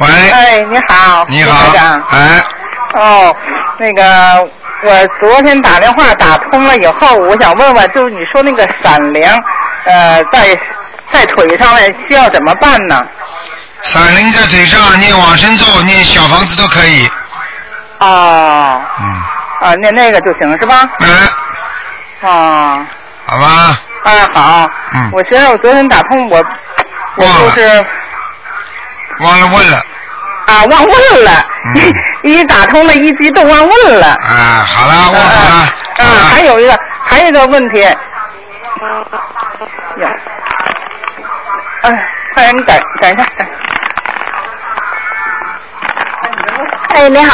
喂。 哎，你好。 你好。台长。哎。 哦，那个，我昨天打电话打通了以后，我想问问，就是你说那个闪灵，在腿上面需要怎么办呢？ 闪灵在腿上，念往生咒，念小房子都可以。 哦。念那个就行是吧？哦。 好吧。 好。我觉得我昨天打通我就是忘了问了。 忘问了。一打通了，一激动忘问了。 好了，忘好了。 还有一个问题。快点，你等一下。 哎，你好。